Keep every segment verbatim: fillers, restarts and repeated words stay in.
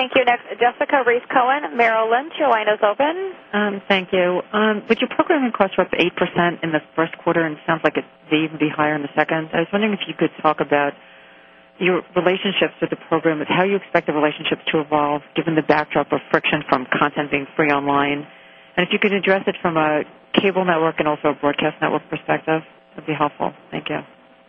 Thank you. Next, Jessica Reese-Cohen, Merrill Lynch. Your line is open. Um, thank you. Um, but your programming costs were up eight percent in the first quarter, and it sounds like it may even be higher in the second. I was wondering if you could talk about your relationships with the programmers, how you expect the relationships to evolve given the backdrop of friction from content being free online. And if you could address it from a cable network and also a broadcast network perspective, that would be helpful. Thank you.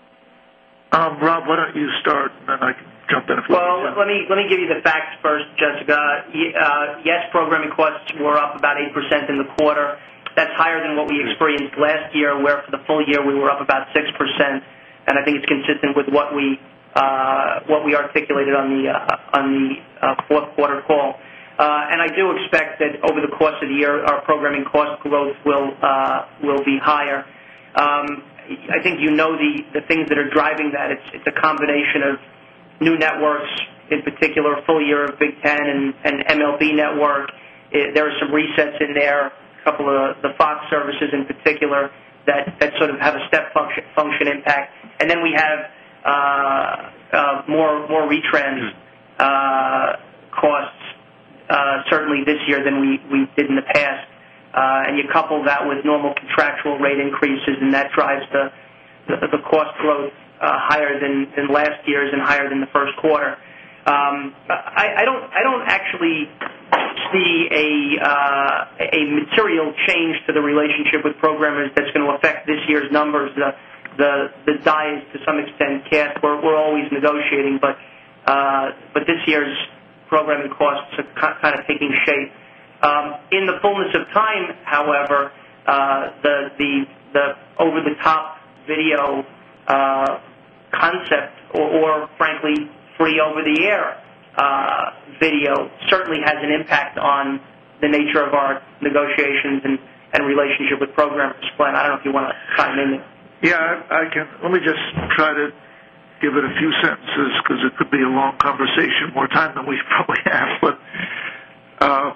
Um, Rob, why don't you start, and then I can jump in. If well, let me let me give you the facts first, Jessica. Uh, yes, programming costs were up about eight percent in the quarter. That's higher than what we experienced last year, where for the full year we were up about six percent, and I think it's consistent with what we uh, what we articulated on the uh, on the uh, fourth quarter call. Uh, and I do expect that over the course of the year, our programming cost growth will uh, will be higher. Um, I think you know the, the things that are driving that. It's, it's a combination of new networks, in particular, full year of Big Ten and, and M L B Network. It, there are some resets in there, a couple of the Fox services in particular that, that sort of have a step function, function impact. And then we have uh, uh, more more retrans uh, costs, uh, certainly this year than we, we did in the past. Uh, and you couple that with normal contractual rate increases, and that drives the the, the cost growth uh, higher than, than last year's and higher than the first quarter. Um, I, I don't I don't actually see a uh, a material change to the relationship with programmers that's going to affect this year's numbers. The the the die is to some extent cast. We're we're always negotiating, but uh, but this year's programming costs are kind of taking shape. Um, in the fullness of time, however, uh, the, the, the over-the-top video uh, concept or, or, frankly, free over-the-air uh, video certainly has an impact on the nature of our negotiations and, and relationship with programmers. Glenn, I don't know if you want to chime in. Yeah, I, I can. Let me just try to give it a few sentences because it could be a long conversation, more time than we probably have. But uh,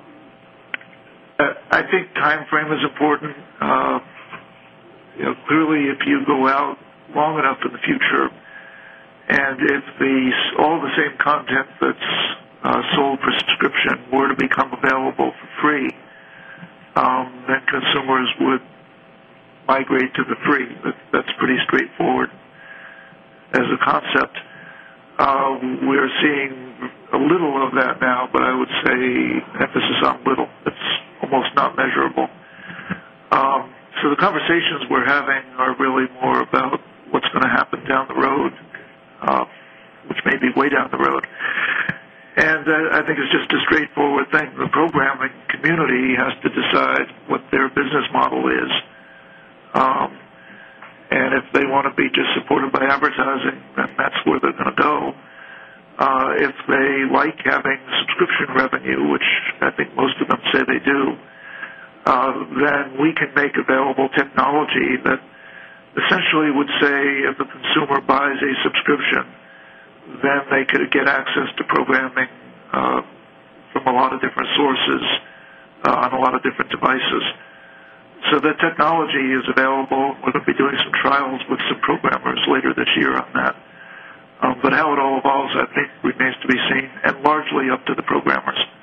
I think time frame is important. Uh, you know, clearly, if you go out long enough in the future, and if the all the same content that's uh, sold for subscription were to become available for free, um, then consumers would migrate to the free. That, that's pretty straightforward as a concept. Uh, we're seeing a little of that now, but I would say emphasis on little. It's almost not measurable. Um, so the conversations we're having are really more about what's going to happen down the road, uh, which may be way down the road. And uh, I think it's just a straightforward thing. The programming community has to decide what their business model is. Um, and if they want to be just supported by advertising, then that's where they're going to go. Uh, if they like having subscription revenue, which I think most of them say they do, uh, then we can make available technology that essentially would say if a consumer buys a subscription, then they could get access to programming uh, from a lot of different sources uh, on a lot of different devices. So the technology is available. We're going to be doing some trials with some programmers later this year on that. Um, but how it all evolves, I think, remains to be seen, and largely up to the programmers.